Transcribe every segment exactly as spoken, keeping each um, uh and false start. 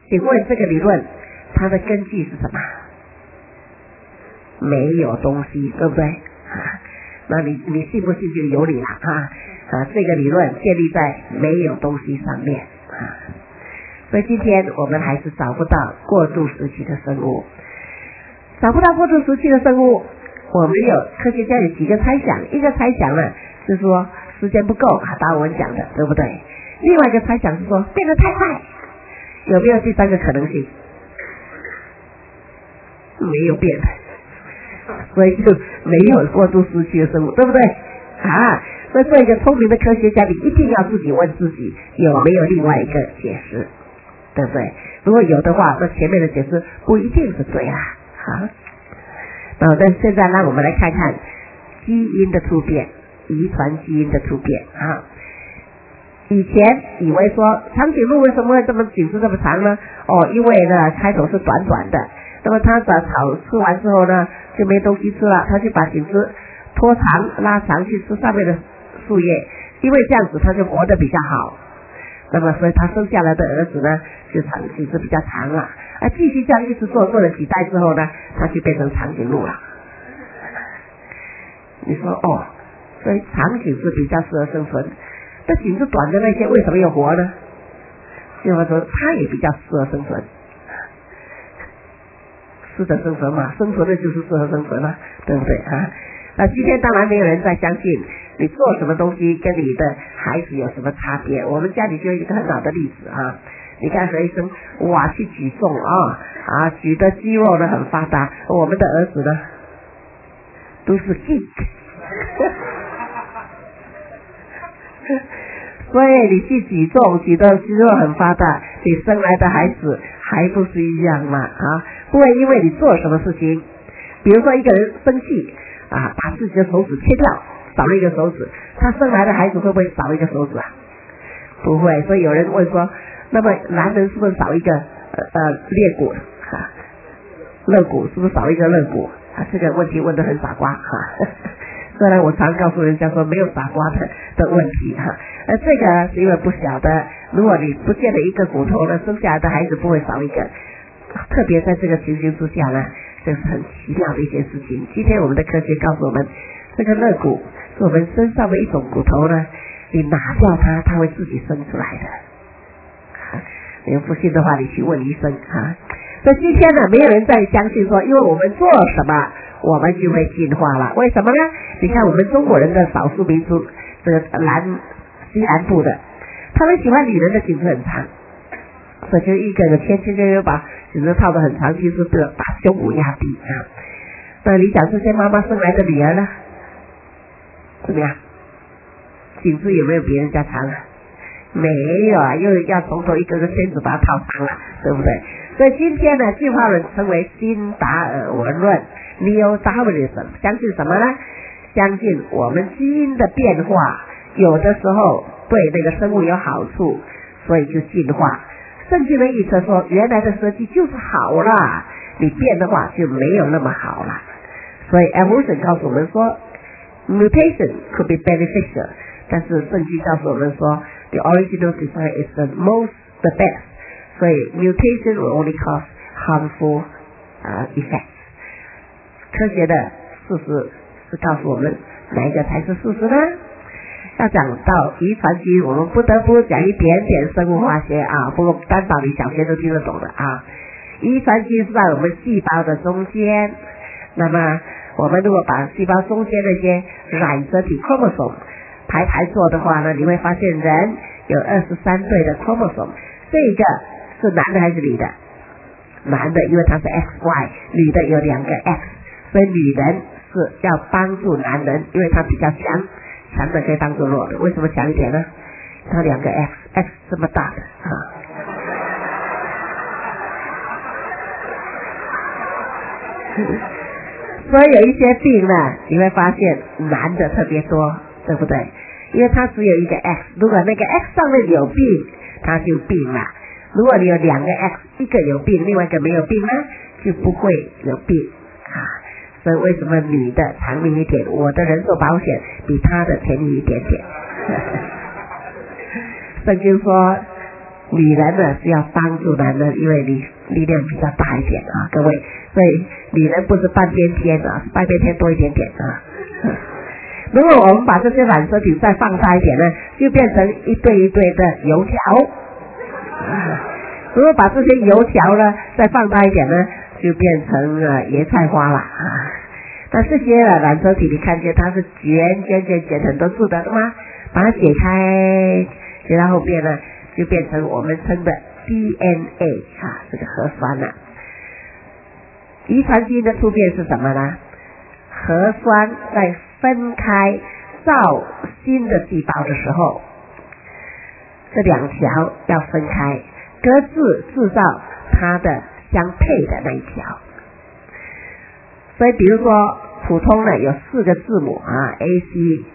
请问这个理论它的根据是什么？没有东西，对不对？啊，那你你信不信就有理了啊啊！这个理论建立在没有东西上面啊，所以今天我们还是找不到过渡时期的生物，找不到过渡时期的生物，我们有科学家有几个猜想，一个猜想呢是说时间不够啊，达尔文讲的，对不对？另外一个猜想是说变得太快，有没有第三个可能性？没有变，所以就没有过渡时期的生物，对不对？啊，所以做一个聪明的科学家，你一定要自己问自己有没有另外一个解释，对不对？如果有的话，那前面的解释不一定是对啦。好，那但现在让我们来看看基因的突变，遗传基因的突变啊。以前以为说长颈鹿为什么会这么颈子这么长呢？哦，因为呢开头是短短的，那么它把草吃完之后呢就没东西吃了，它就把颈子拖长拉长去吃上面的树叶，因为这样子它就活得比较好。那么所以他生下来的儿子呢就长颈子比较长了，啊继续这样一直做做了几代之后呢，他就变成长颈鹿了。你说哦，所以长颈子比较适合生存，那颈子短的那些为什么要活呢？就是说它也比较适合生存，适合生存嘛，生存的就是适合生存嘛，对不对啊？那今天当然没有人再相信你做什么东西跟你的孩子有什么差别。我们家里就有一个很好的例子啊，你看何医生哇去举重啊啊举的肌肉呢很发达，我们的儿子呢都是 geek 所以你去举重举的肌肉很发达，你生来的孩子还不是一样嘛啊？不会因为你做什么事情，比如说一个人生气啊，把自己的手指切掉，少了一个手指，他生来的孩子会不会少一个手指啊？不会。所以有人问说，那么男人是不是少一个呃呃肋骨啊？肋骨是不是少一个肋骨啊？这个问题问得很傻瓜哈、啊。虽然我常告诉人家说没有傻瓜的的问题哈，而这个是因为不晓得，如果你不见了一个骨头呢，生下来的孩子不会少一个。特别在这个情形之下呢，这是很奇妙的一件事情。今天我们的科学告诉我们，这个肋骨是我们身上的一种骨头呢，你拿掉它，它会自己生出来的。你们不信的话，你去问医生啊。所以今天呢，没有人再相信说，因为我们做什么，我们就会进化了。为什么呢？你看我们中国人的少数民族，这个南西南部的，他们喜欢女人的颈子很长，所以就一个个天天就把颈子套得很长，其实是把胸骨压低啊。那你讲这些妈妈生来的女儿呢，怎么样？颈子有没有别人家长啊？没有啊，又要从头一个个圈子把它套长了，对不对？所以今天呢，进化论称为新达尔文论 Neo-Darwinism， 相信什么呢？相信我们基因的变化有的时候对那个生物有好处，所以就进化。圣经的预测说，原来的设计就是好啦，你变的话就没有那么好了。所以 evolution 告诉我们说 mutation could be beneficial， 但是圣经告诉我们说 the original design is the most the best， 所以 mutation will only cause harmful、uh, effects。 科学的事实是告诉我们哪一个才是事实呢？要讲到遗传基因，我们不得不讲一点点生物化学啊，不过单道理小学都听得懂的啊。遗传基因是在我们细胞的中间，那么我们如果把细胞中间那些染色体 chromosome 排排做的话呢，你会发现人有二十三对的 chromosome， 这个是男的还是女的？男的，因为它是 X Y， 女的有两个 X， 所以女人是要帮助男人，因为他比较强，强的可以帮助弱的。为什么强一点呢？他两个 X X 这么大的啊。所以有一些病呢，你会发现男的特别多，对不对？因为他只有一个 X， 如果那个 X 上面有病，他就病了。如果你有两个 X， 一个有病，另外一个没有病呢，就不会有病啊。所以为什么女的长命一点？我的人寿保险比她的便宜一点点。圣经说女人呢是要帮助男人，因为你力量比较大一点啊，各位，所以女人不是半边天啊，半边天多一点点啊。如果我们把这些染色体再放大一点呢，就变成一对一对的油条。如果把这些油条呢再放大一点呢，就变成了椰菜花了啊。那这些染色体你看见它是卷卷卷卷很多字的吗？把它解开，解到后面呢就变成我们称的 D N A 啊，这个核酸了。遗传基因的突变是什么呢？核酸在分开造新的细胞的时候，这两条要分开，各自制造它的相配的那一条。所以比如说普通的有四个字母啊 A C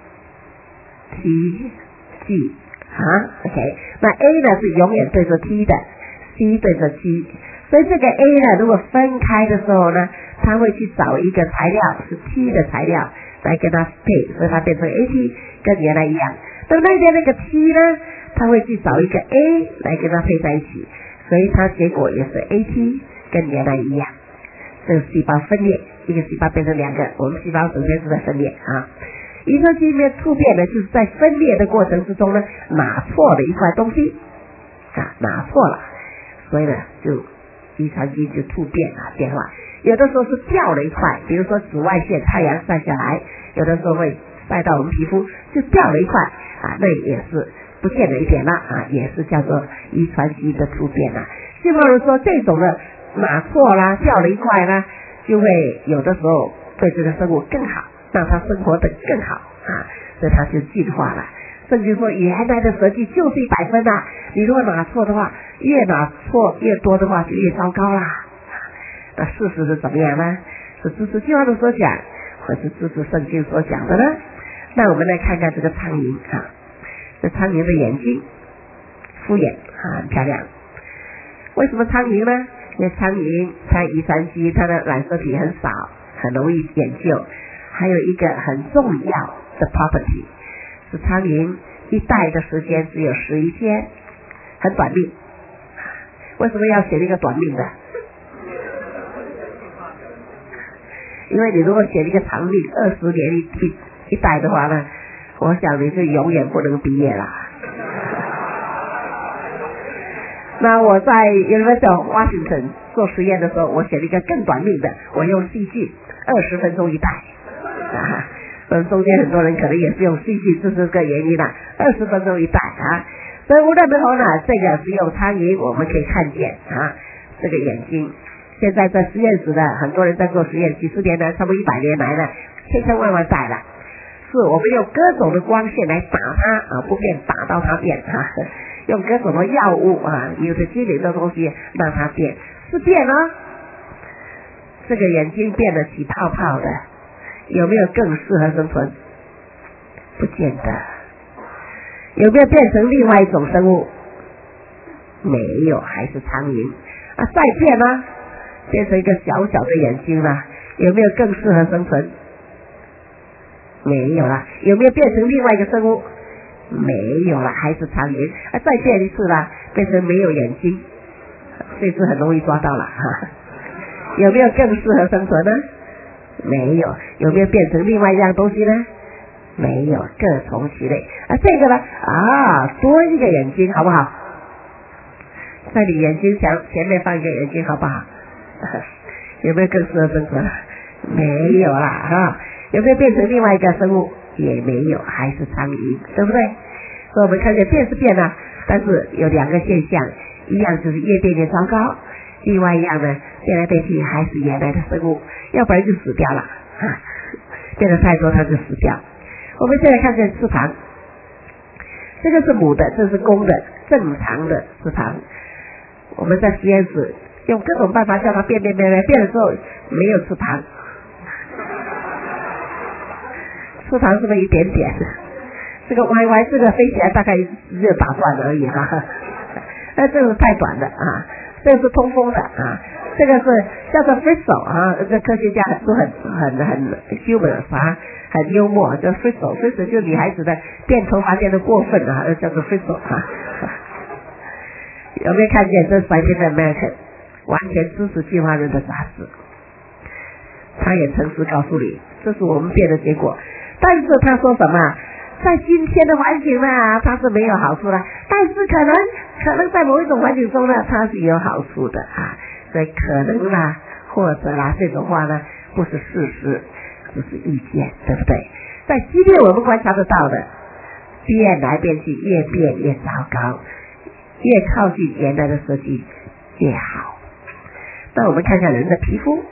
T G 啊 OK， 那 A 呢是永远对着 T 的， C 对着 G， 所以这个 A 呢如果分开的时候呢，它会去找一个材料是 T 的材料来跟它配，所以它变成 A T 跟原来一样。那那边那个 T 呢，它会去找一个 A 来跟它配在一起，所以它结果也是 A T 跟原来一样。这个细胞分裂，一个细胞变成两个，我们细胞首先是在分裂啊。遗传基因的突变呢，就是在分裂的过程之中呢，拿错了一块东西啊，拿错了，所以呢，就遗传基因就突变啊，变化。有的时候是掉了一块，比如说紫外线，太阳晒下来，有的时候会晒到我们皮肤，就掉了一块啊，那也是不见了一点了啊，也是叫做遗传基因的突变啊。希望人说这种的拿错啦，掉了一块啦，就会有的时候对这个生物更好，让它生活得更好啊，所以它就进化了。甚至说原来的设计就是一百分啊，你如果拿错的话，越拿错越多的话就越糟糕啦。那事实是怎么样呢？是支持计划的所讲，或是支持圣经所讲的呢？那我们来看看这个苍蝇啊，这苍蝇的眼睛复眼啊，很漂亮。为什么苍蝇呢？因为苍蝇它遗传基因它的染色体很少，很容易研究。还有一个很重要的 property 是苍蝇一代的时间只有十一天，很短命。为什么要选一个短命的？因为你如果选一个长命二十年一一代的话呢，我想你是永远不能毕业啦。那我在 University of Washington 做实验的时候，我选了一个更短命的，我用细菌二十分钟一代啊。所以中间很多人可能也是用细菌，这是个原因啦，二十分钟一代啊。所以无论如何呢，这个是用苍蝇我们可以看见啊，这个眼睛。现在在实验室的很多人在做实验，几十年来，差不多一百年来了，千千万万代了。是我们用各种的光线来打它啊，不变打到它变啊，用各种的药物啊，有的精灵的东西让它变，是变了。这个眼睛变得起泡泡的，有没有更适合生存？不见得。有没有变成另外一种生物？没有，还是苍蝇啊。再变呢？变成一个小小的眼睛了，有没有更适合生存？没有了。有没有变成另外一个生物？没有了，还是苍蝇啊。再变一次了，变成没有眼睛，这次很容易抓到了哈。有没有更适合生存呢？没有。有没有变成另外一样东西呢？没有，各从其类啊。这个呢啊，多一个眼睛好不好？在你眼睛前前面放一个眼睛好不好？有没有更适合生存？没有啦哈。有没有变成另外一个生物？也没有，还是苍蝇，对不对？所以我们看见变是变了，但是有两个现象，一样就是越变越糟糕，另外一样呢，变来变去还是原来的生物，要不然就死掉了啊，变得太多它就死掉。我们现在看见翅膀，这个是母的，这是公的，正常的翅膀。我们在实验室用各种办法叫它变变变变，变了之后没有翅膀，翅膀是不是一点点？这个歪歪，这个飞起来大概只有打断而已哈、啊，那这个太短了啊，这个是通风的啊，这个是叫做 frizzle 啊，这科学家都很很很 humorous 啊，很幽默，叫 frizzle，frizzle 就是女孩子的变头发变得过分啊，叫做 frizzle 啊。 有没有看见这 Scientific American 完全支持进化论的杂志？他也诚实告诉你，这是我们变的结果。但是他说什么？在今天的环境呢，它是没有好处的，但是可能可能在某一种环境中呢，它是有好处的啊。所以可能啦，或者啦，这种话呢，不是事实，只是意见，对不对？在今天我们观察得到的，变来变去，越变越糟糕，越靠近原来的设计越好。那我们看看人的皮肤，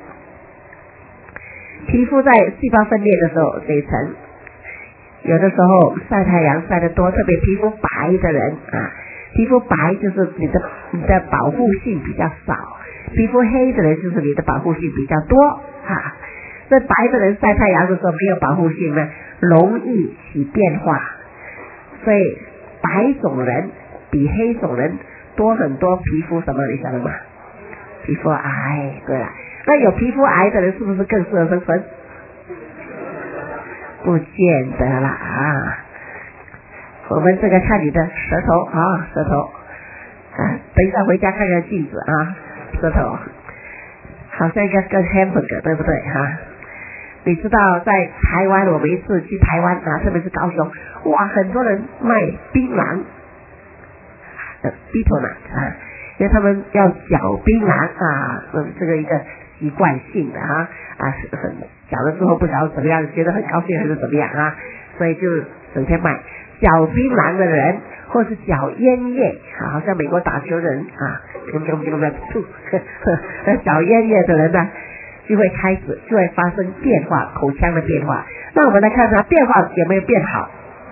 皮肤在细胞分裂的时候，这一层有的时候晒太阳晒得多，特别皮肤白的人啊，皮肤白就是你的你的保护性比较少，皮肤黑的人就是你的保护性比较多啊。这白的人晒太阳的时候没有保护性呢，容易起变化，所以白种人比黑种人多很多皮肤什么你晓得吗？皮肤癌。对了，那有皮肤癌的人是不是更适合生存？不见得啦啊！我们这个看你的舌头啊，舌头啊，等一下回家看看镜子啊，舌头好像一个个 hamburger， 对不对哈、啊？你知道在台湾，我们一次去台湾啊，特别是高雄，哇，很多人卖槟榔，呃 ，bitter nut 啊，因为他们要嚼槟榔啊，这个一个习惯性的哈啊，是很嚼了之后不晓得怎么样，觉得很高兴还是怎么样啊，所以就整天卖。嚼槟榔的人，或是嚼烟叶啊，好像美国打球人啊，跟跟跟跟吐，嚼烟叶的人呢，就会开始就会发生变化，口腔的变化。那我们来看看变化有没有变好？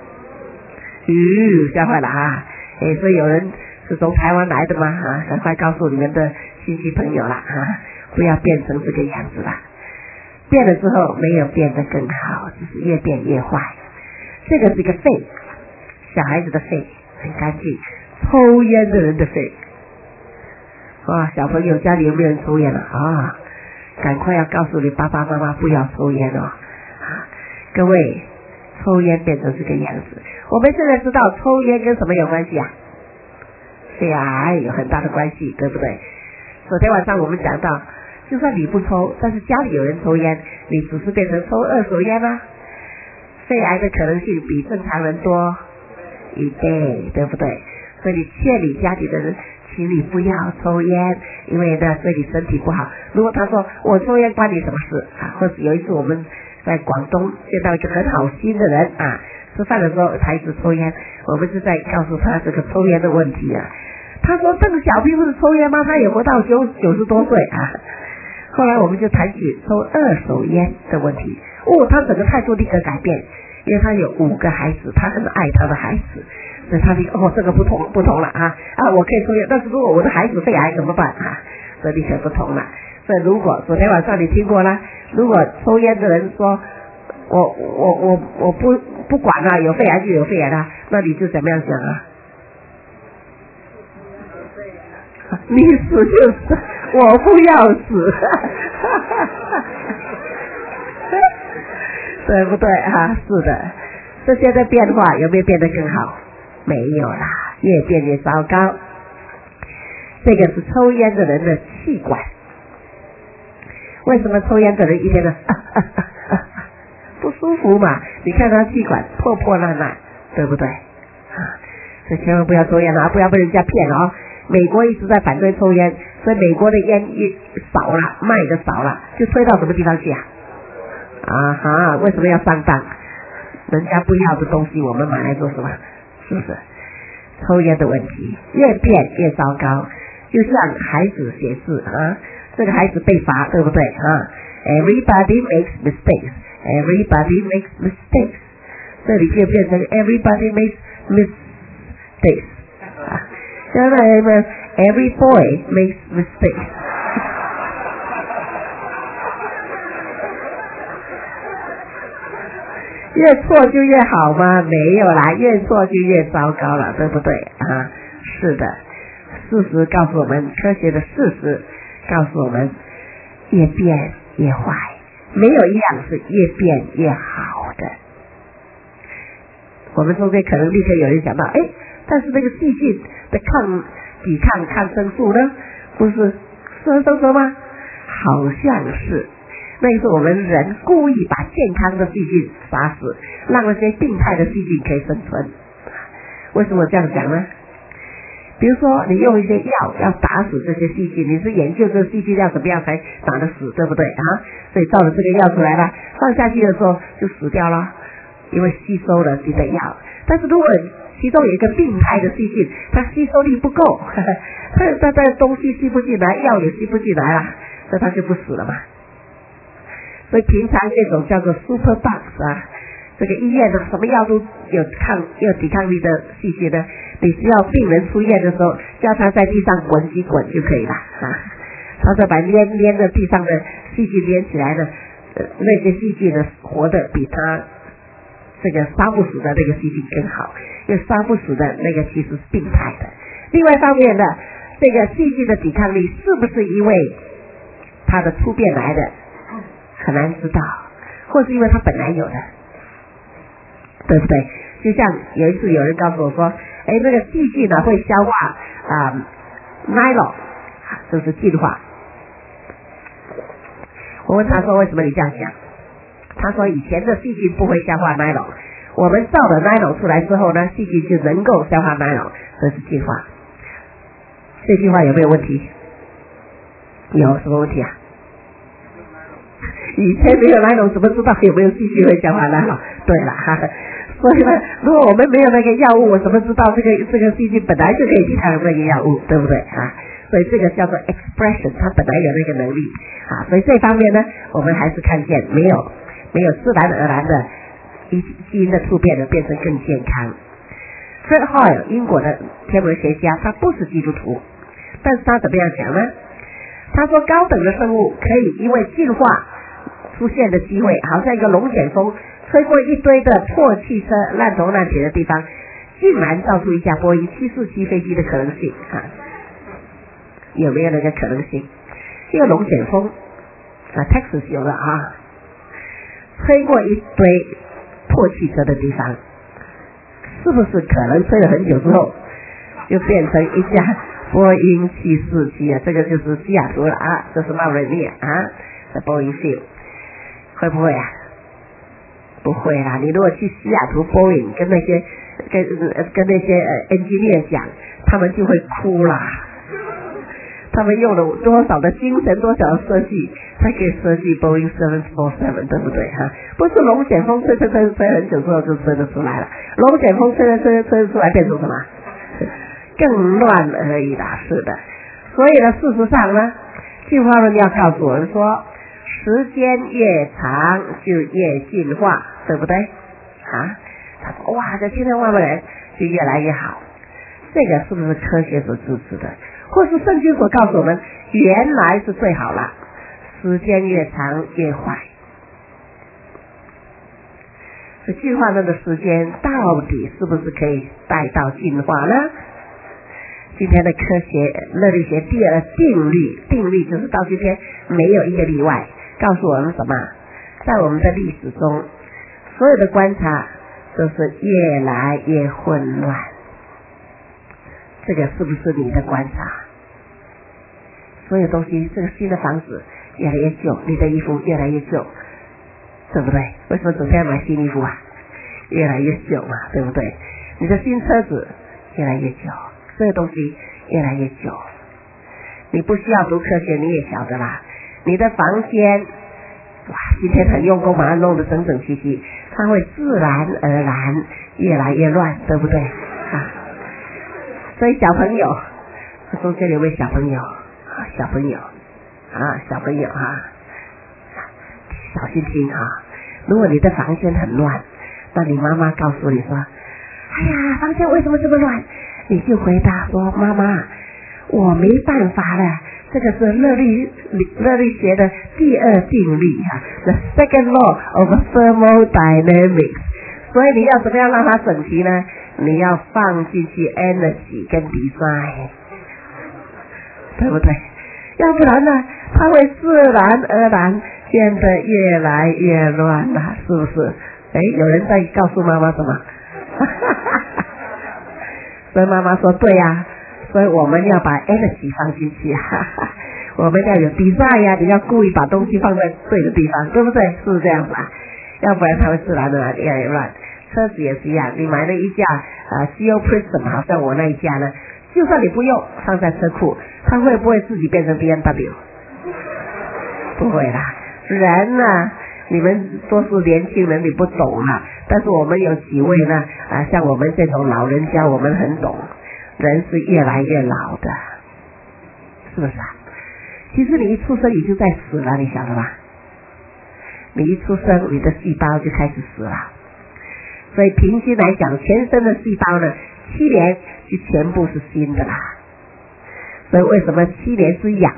吁，吓坏了啊！哎，所以有人是从台湾来的吗？啊，赶快告诉你们的亲戚朋友啦啊，不要变成这个样子啦。变了之后没有变得更好，只是越变越坏。这个是一个肺，小孩子的肺很干净，抽烟的人的肺。哇，小朋友家里有没有人抽烟了啊？赶快要告诉你爸爸妈妈不要抽烟哦！啊，各位，抽烟变成这个样子。我们现在知道抽烟跟什么有关系啊？肺癌有很大的关系，对不对？昨天晚上我们讲到，就算你不抽，但是家里有人抽烟，你只是变成抽二手烟啦、啊，肺癌的可能性比正常人多一倍，对不对？所以你劝你家里的人，请你不要抽烟，因为呢对你身体不好。如果他说我抽烟关你什么事啊？或者有一次我们在广东见到一个很好心的人啊，吃饭的时候孩子抽烟，我们是在告诉他这个抽烟的问题啊。他说邓小平不是抽烟吗？他也活到九九十多岁啊。后来我们就谈起抽二手烟的问题，哦，他整个态度立刻改变，因为他有五个孩子，他很爱他的孩子，所以他立刻哦，这个不同不同了啊啊，我可以抽烟，但是如果我的孩子肺癌怎么办啊？这立刻不同了。所以如果昨天晚上你听过了，如果抽烟的人说我我我我不不管了、啊，有肺癌就有肺癌了，那你就怎么样想啊？你死就死，我不要死，对不对啊？是的，这些的变化有没有变得更好？没有啦，越变越糟糕。这个是抽烟的人的气管。为什么抽烟的人一天呢、啊啊啊啊、不舒服嘛？你看他气管破破烂烂，对不对？啊，所以千万不要抽烟啊，不要被人家骗了啊！美国一直在反对抽烟，所以美国的烟越少了，卖的少了，就推到什么地方去啊？啊哈，为什么要上当？人家不要的东西我们买来做什么？是不是？抽烟的问题越变越糟糕，就像孩子写字啊，这个孩子被罚，对不对啊 ？Everybody makes mistakes, everybody makes mistakes， 这里就变成 everybody makes mistakes 啊。现在呢 ，every boy makes mistakes 。越错就越好吗？没有啦，越错就越糟糕了，对不对啊？是的，事实告诉我们，科学的事实告诉我们，越变越坏，没有一样是越变越好的。我们中间可能立刻有人想到，哎，但是那个细菌的抗抵抗抗生素呢？不是是生说吗？好像是。那是我们人故意把健康的细菌杀死，让那些病态的细菌可以生存。为什么这样讲呢？比如说你用一些药要打死这些细菌，你是研究这个细菌要怎么样才打得死，对不对啊？所以造了这个药出来了，放下去的时候就死掉了，因为吸收了你的药。但是如果其中有一个病态的细菌，它吸收力不够，它它它东西吸不进来，药也吸不进来了，所以它就不死了嘛。所以平常这种叫做 super bugs 啊，这个医院的什么药都有抗有抵抗力的细菌呢，你只要病人出院的时候，叫他在地上滚几滚就可以了啊。他再把粘粘在地上的细菌粘起来的，呃，那些细菌呢活得比他这个杀不死的那个细菌更好，因为杀不死的那个其实是病态的。另外一方面呢，这个细菌的抵抗力是不是因为它的突变来的？很难知道，或是因为它本来有的，对不对？就像有一次有人告诉我说，哎，那个细菌呢会消化啊 nylon， 就是进化。我问他说为什么你这样想？他说以前的细菌不会消化 nylon， 我们造了 nylon 出来之后呢，细菌就能够消化 nylon， 这是进化。这句话有没有问题？有什么问题啊？以前没有那种怎么知道有没有细菌会消化呢？对了哈，所以呢，如果我们没有那个药物，我怎么知道这个这个细菌本来就可以抵抗那个药物，对不对啊？所以这个叫做 expression， 它本来有那个能力啊。所以这方面呢，我们还是看见没有没有自然而然的基因的突变的变成更健康。Fred Hoyle 英国的天文学家，他不是基督徒，但是他怎么样讲呢？他说高等的生物可以因为进化出现的机会，好像一个龙卷风吹过一堆的破汽车烂头烂铁的地方，竟然造出一架波音七四七飞机的可能性啊？有没有那个可能性？这个龙卷风啊 Texas 有了啊，吹过一堆破汽车的地方，是不是可能吹了很久之后就变成一架波音七四七啊？这个就是西雅图了啊，这是茂瑞涅啊的波音 field， 会不会啊？不会啦！你如果去西雅图波音跟那些跟跟那些呃 engineer 讲，他们就会哭啦。他们用了多少的精神，多少的设计，才可以设计 Boeing 七四七，对不对哈？不是龙卷风吹吹吹吹很久之后就吹得出来了，龙卷风吹吹吹吹出来变成什么？更乱而已啦，是的。所以呢，事实上呢，进化论要告诉我们说，时间越长就越进化，对不对？啊，他说哇，这千千万万人就越来越好，这个是不是科学所支持的？或是圣经所告诉我们，原来是最好了，时间越长越坏。这进化论的时间到底是不是可以带到进化呢？今天的科学热力学第二定律，定律就是到今天没有一个例外，告诉我们什么？在我们的历史中，所有的观察都是越来越混乱。这个是不是你的观察？所有东西，这个新的房子越来越旧，你的衣服越来越旧，对不对？为什么总是要买新衣服啊？越来越旧嘛，对不对？你的新车子越来越旧，所有东西越来越旧。你不需要读科学，你也晓得啦。你的房间，哇，今天很用功把它弄得整整齐齐，它会自然而然越来越乱，对不对啊？所以小朋友，中间有位小朋友啊，小朋友啊，小朋友啊，小心听啊！如果你的房间很乱，那你妈妈告诉你说：“哎呀，房间为什么这么乱？”你就回答说：“妈妈，我没办法了，这个是热力热力学的第二定律啊 ，the second law of thermodynamics。所以你要怎么样让它整齐呢？你要放进去 energy 跟 design， 对不对？要不然呢，它会自然而然变得越来越乱了，是不是？哎，有人在告诉妈妈什么？所以妈妈说对呀、啊， 所以我们要把 energy 放进去，哈哈，我们要有 design 呀，你要故意把东西放在对的地方，对不对？是不是这样子啊？要不然它会自然的越来越乱。车子也是一样，你买了一架啊 C O Prism， 好像我那一架呢，就算你不用放在车库，它会不会自己变成 B M W？ 不会啦。人呢、啊，你们都是年轻人，你不懂啦。但是我们有几位呢啊，像我们这种老人家，我们很懂，人是越来越老的，是不是啊？其实你一出生你就在死了，你晓得吧？你一出生，你的细胞就开始死了。所以平均来讲，全身的细胞呢，七年就全部是新的啦。所以为什么七年之痒？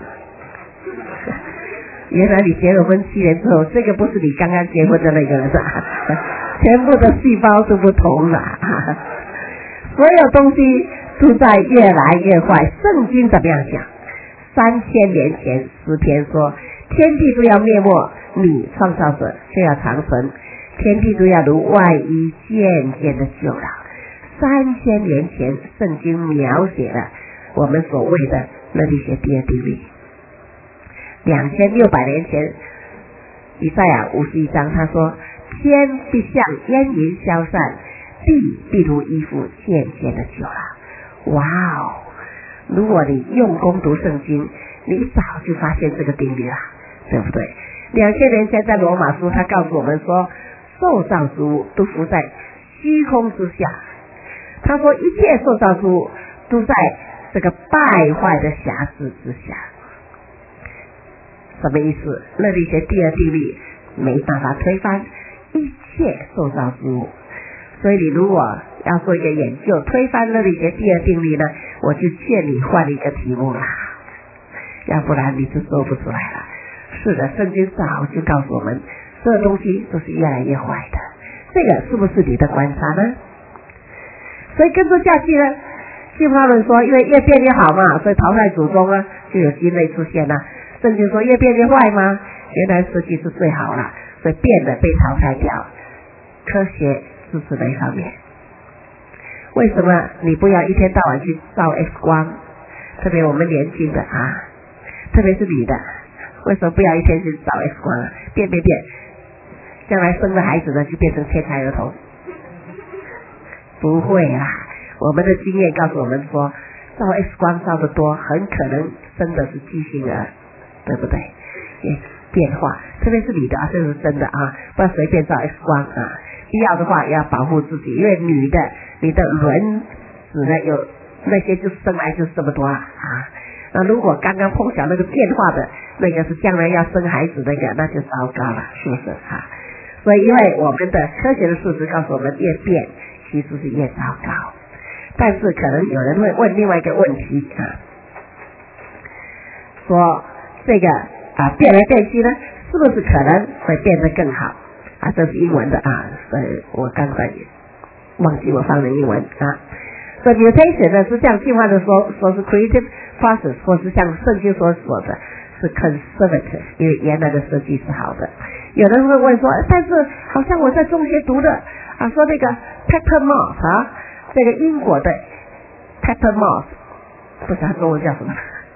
原来你结了婚七年之后，这个不是你刚刚结婚的那个人啊，全部的细胞都不同了。所有东西都在越来越坏。圣经怎么样讲？三千年前诗篇说，天地都要灭没，你创造者却要长存。天地都要如外衣渐渐的旧了。三千年前圣经描写了我们所谓的那些第二定律。两千六百年前以赛亚五十一章他说，天必像烟云消散，地必如衣服渐渐的旧了。哇哦，如果你用功读圣经，你早就发现这个定律了，对不对？两千年前在罗马书他告诉我们说，受造之物都伏在虚空之下。他说一切受造之物都在这个败坏的辖制之下。什么意思？那里些第二定律没办法推翻一切受造之物。所以你如果要做一个研究推翻那里些第二定律呢，我就劝你换一个题目啦，要不然你就说不出来了。是的，圣经早就告诉我们，所有东西都是越来越坏的。这个是不是你的观察呢？所以跟着下去呢，进化论说，因为越变越好嘛，所以淘汰祖宗呢，就有新类出现了。圣经说越变越坏吗？原来实际是最好了，所以变的被淘汰掉。科学支持的一方面。为什么你不要一天到晚去照 X 光？特别我们年轻的啊，特别是女的，为什么不要一天去照 X 光啊？变变变，将来生了孩子呢，就变成天才儿童。不会啦，我们的经验告诉我们说，照 X 光照得多，很可能生的是畸形儿，对不对？也变化，特别是女的啊，这是真的啊，不要随便照 X 光啊。必要的话也要保护自己，因为女的，你的卵子呢有那些就生来就是这么多啊。那如果刚刚碰巧那个变化的那个是将来要生孩子那个，那就糟糕了，是不是啊？所以因为我们的科学的事实告诉我们，越变其实是越糟糕。但是可能有人会问另外一个问题啊，说这个啊变来变去呢，是不是可能会变得更好啊？这是英文的啊，所以我刚才忘记我放了英文啊。所以 mutation 呢是像进化的说说是 creative process， 或是像圣经所说的是 conservative， 因为原来的设计是好的。有人会问说，但是好像我在中学读的啊，说那个 pepper moth 啊，这个英国的 pepper moth， 不知道中文叫什么，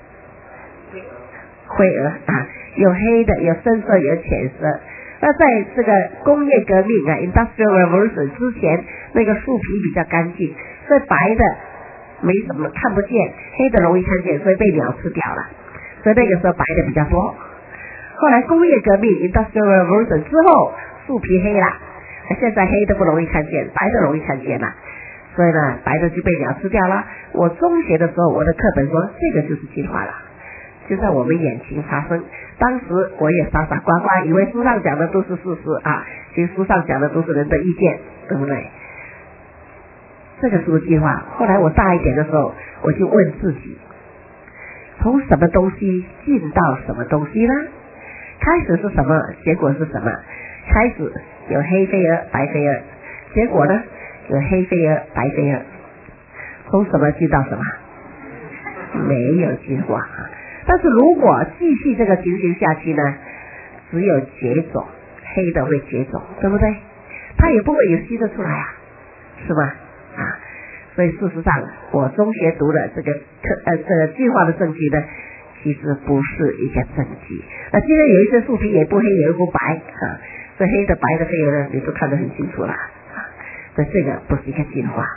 灰蛾啊，有黑的，有深色，有浅色。那在这个工业革命啊 Industrial Revolution 之前，那个树皮比较干净，所以白的没什么看不见，黑的容易看见，所以被鸟吃掉了，所以那个时候白的比较多。后来工业革命 Industrial Revolution 之后，树皮黑了，现在黑的不容易看见，白的容易看见了，所以呢白的就被鸟吃掉了。我中学的时候，我的课本说这个就是进化了，就在我们眼前发生。当时我也傻傻呱呱以为书上讲的都是事实啊，其实书上讲的都是人的意见，对不对？这个是不是进化？后来我大一点的时候，我就问自己，从什么东西进到什么东西呢？开始是什么？结果是什么？开始有黑飞蛾、白飞蛾，结果呢有黑飞蛾、白飞蛾。从什么进到什么？没有进化。但是如果继续这个情形下去呢，只有绝种，黑的会绝种，对不对？它也不会有新的出来啊，是吧？啊， 所以事实上，我中学读的这个课呃这个进化的证据呢，其实不是一个证据。那今天有一些树皮也不黑也不白啊，所以黑的白的黑的呢，你都看得很清楚了啊。所以这个不是一个进化。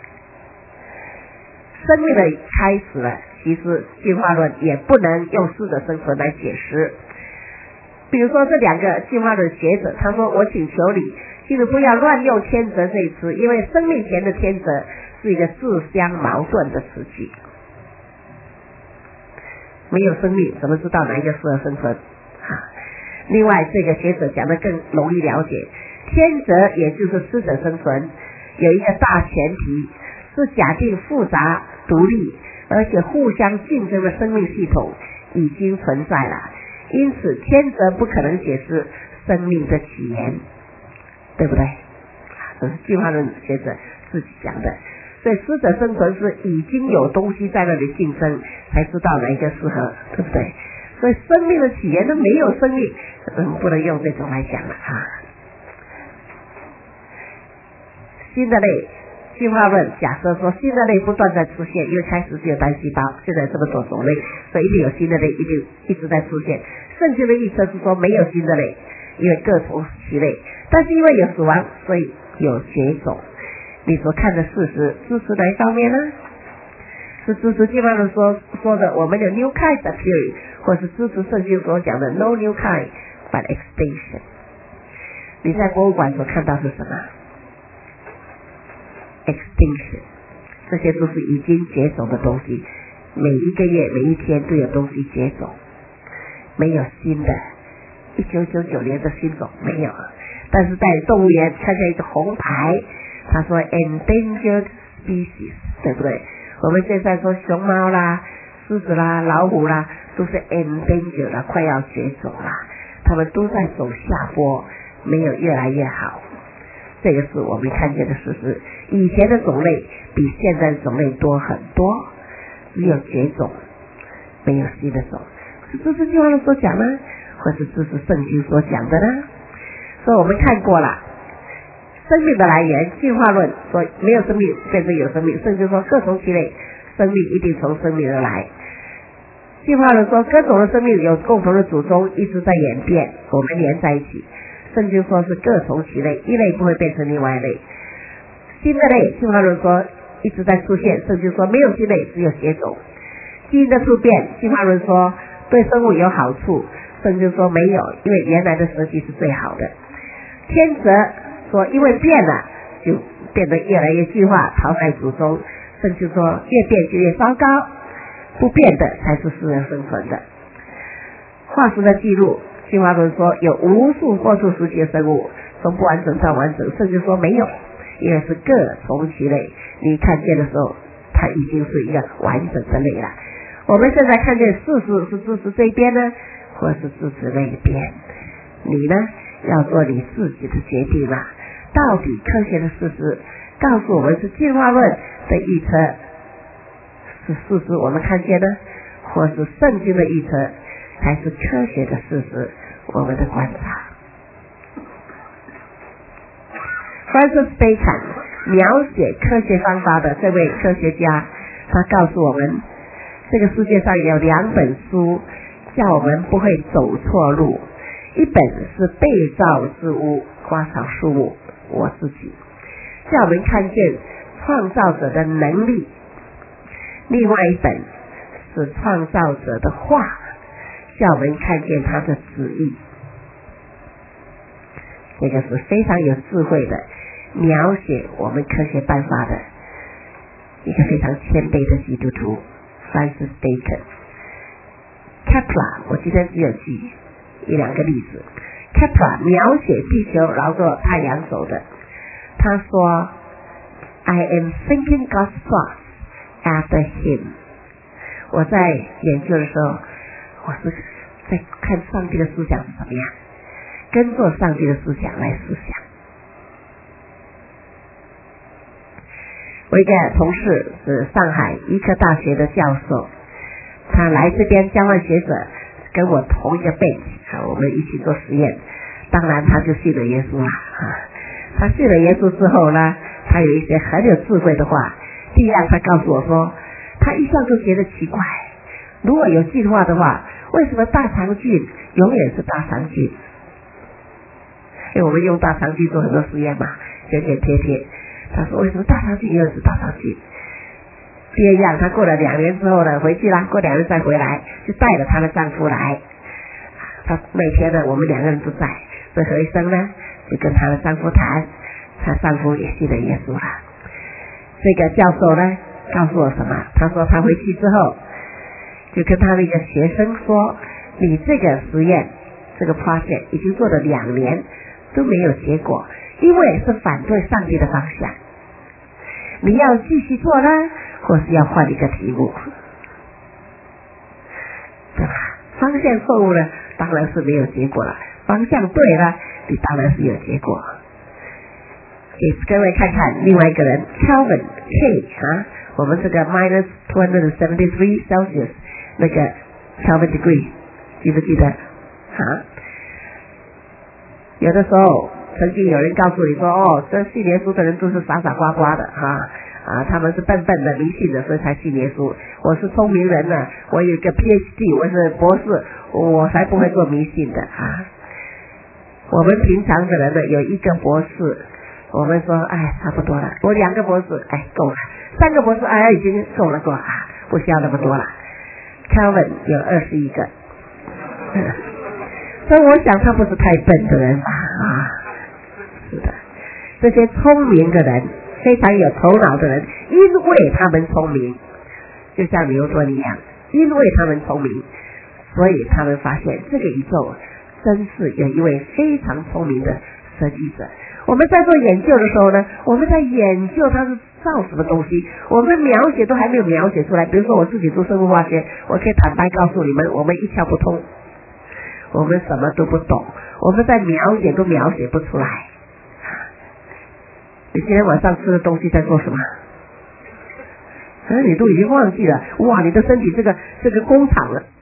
生命的开始了，其实进化论也不能用适者生存来解释。比如说这两个进化论学者，他说我请求你，请你不要乱用天择这一词，因为生命前的天择是一个自相矛盾的词句。没有生命，怎么知道哪一个适合生存？啊，另外这个学者讲的更容易了解，天择也就是适者生存，有一个大前提是假定复杂、独立而且互相竞争的生命系统已经存在了。因此天择不可能解释生命的起源，对不对？这是进化论学者自己讲的。所以适者生存是已经有东西在那里竞争才知道哪一个适合，对不对？所以生命的起源都没有生命，嗯，不能用这种来讲了啊。新的类进化论假设说新的类不断在出现，因为开始只有单细胞，现在这么多种类，所以一定有新的类，一定一直在出现。圣经的预测是说没有新的类，因为各从其类，但是因为有死亡，所以有绝种。你所看的事实支持哪一方面呢？是支持进化论说说的我们有 new kind theory， 或是支持圣经所讲的 no new kind but extinction。 你在博物馆所看到是什么？ extinction， 这些都是已经绝种的东西，每一个月每一天都有东西绝种，没有新的。一九九九年的新种没有，但是在动物园看见一个红牌，他说 endangered species， 对不对？我们现在说熊猫啦、狮子啦、老虎啦，都是 endangered 啦，快要绝种啦，他们都在走下坡，没有越来越好。这个是我们看见的事实。以前的种类比现在的种类多很多，只有绝种，没有新的种。是这是进化论所讲呢，或是这是圣经所讲的呢？所以我们看过了生命的来源，进化论说没有生命变成有生命，圣经说各从其类，生命一定从生命而来。进化论说各种的生命有共同的祖宗，一直在演变，我们连在一起。圣经说是各从其类，一类不会变成另外一类。新的类，进化论说一直在出现，圣经说没有新类，只有绝种。基因的突变，进化论说对生物有好处，圣经说没有，因为原来的设计是最好的。天择说因为变了就变得越来越进化，淘汰祖宗，圣经说越变就越糟糕，不变的才是适合生存的。化石的记录，进化论说有无数过渡时期的生物，从不完整到完整，甚至说没有，因为是各从其类，你看见的时候它已经是一个完整的类了。我们现在看见事实是支持这一边呢，或是支持那一边，你呢要做你自己的决定了。到底科学的事实告诉我们是进化论的预测是事实我们看见呢，或是圣经的预测才是科学的事实我们的观察。Francis Bacon 描写科学方法的这位科学家，他告诉我们这个世界上有两本书叫我们不会走错路，一本是被造之物花草树木，我自己叫我们看见创造者的能力，另外一本是创造者的话，叫我们看见他的旨意。这个是非常有智慧的描写我们科学办法的一个非常谦卑的基督徒 Francis Bacon。 Kepler 我今天只有举一两个例子。 Kepler 描写地球绕着太阳走的，他说 I am thinking God's thoughts after him。 我在研究的时候，我是在看上帝的思想是怎么样，跟着上帝的思想来思想。我一个同事是上海医科大学的教授，他来这边交换学者，跟我同一个 bench， 我们一起做实验。当然他就信了耶稣了啊！他信了耶稣之后呢，他有一些很有智慧的话， 第一样他告诉我说，他一向都觉得奇怪，如果有进化的话，为什么大肠菌永远是大肠菌？因为我们用大肠菌做很多实验嘛，剪剪贴贴。他说为什么大肠菌永远是大肠菌？第二样，他过了两年之后呢，回去啦，过两年再回来，就带了她的丈夫来。他那天呢，我们两个人都在，所以何医生呢就跟她的丈夫谈，她丈夫也信了耶稣了。这个教授呢告诉我什么？他说他回去之后就跟他的一个学生说，你这个实验这个 project 已经做了两年都没有结果，因为是反对上帝的方向，你要继续做呢，或是要换一个题目，对吧？方向错误呢，当然是没有结果了；方向对了，你当然是有结果。给各位看看另外一个人 Kelvin K 啊，我们这个 minus two hundred seventy-three Celsius 那个 Kelvin degree 记不记得啊？有的时候曾经有人告诉你说，哦，这信耶稣的人都是傻傻瓜瓜的哈啊，他们是笨笨的迷信的，所以才信耶稣。我是聪明人呢，我有一个 P H D， 我是博士，我才不会做迷信的啊。我们平常的人呢，有一个博士，我们说哎差不多了，我两个博士哎够了，三个博士哎已经够了够了啊，不需要那么多了。Kelvin 有二十一个，嗯，所以我想他不是太笨的人吧啊，是的，这些聪明的人，非常有头脑的人，因为他们聪明，就像牛顿一样，因为他们聪明，所以他们发现这个宇宙真是有一位非常聪明的设计者。我们在做研究的时候呢，我们在研究它是造什么东西，我们描写都还没有描写出来。比如说我自己读生物化学，我可以坦白告诉你们，我们一窍不通，我们什么都不懂，我们在描写都描写不出来。你今天晚上吃的东西在做什么？啊，你都已经忘记了，哇，你的身体这个这个工厂了。